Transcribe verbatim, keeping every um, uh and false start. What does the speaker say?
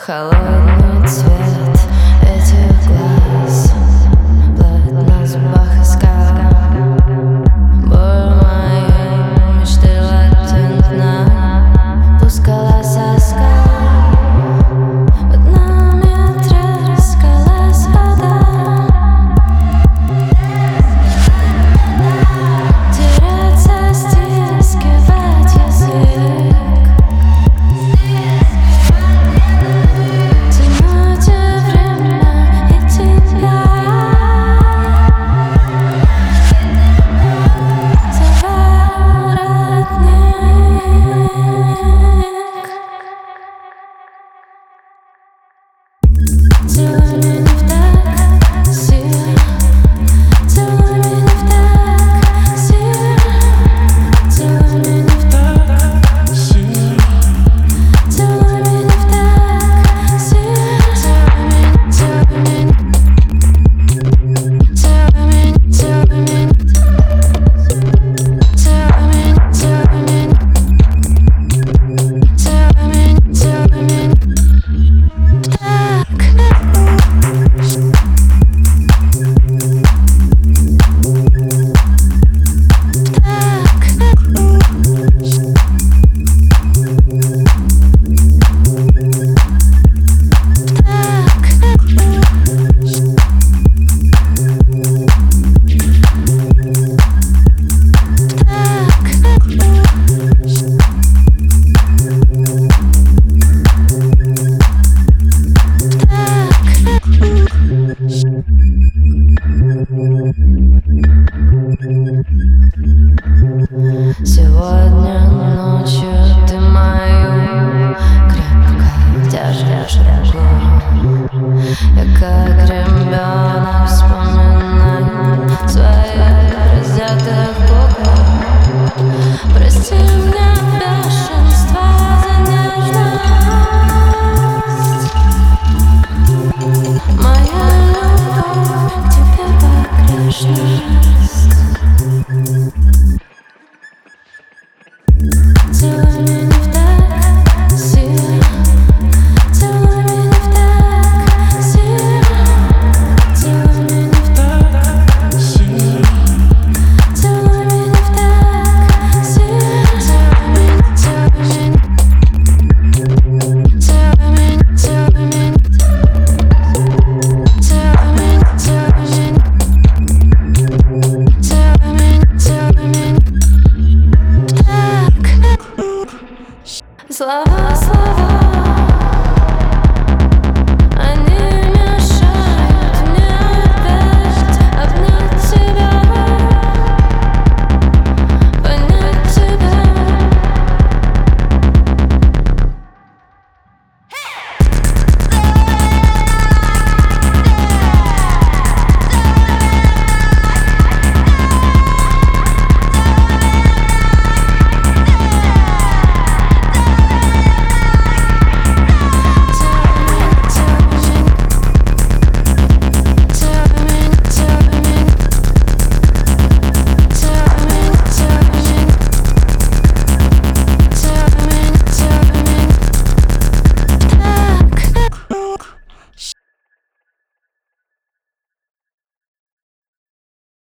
Холодный цвет этих глаз плотно зубах искал. Боль моей мечты латентна пускала со скал. В одном метре раскалась вода. Теряться, стискивать язык. Сегодня ночью ты мою крепко держишь руку. Я как ребенок вспоминаю своих раздетых букв. Прости мне бешенство за нежность. Моя любовь к тебе погрешность. Целуй меня в так сильно, целуй меня в так сильно, целуй меня в так сильно, целуй меня в так сильно, целуй меня, целуй меня, целуй меня, целуй меня, целуй меня, целуй меня. Слова, слова.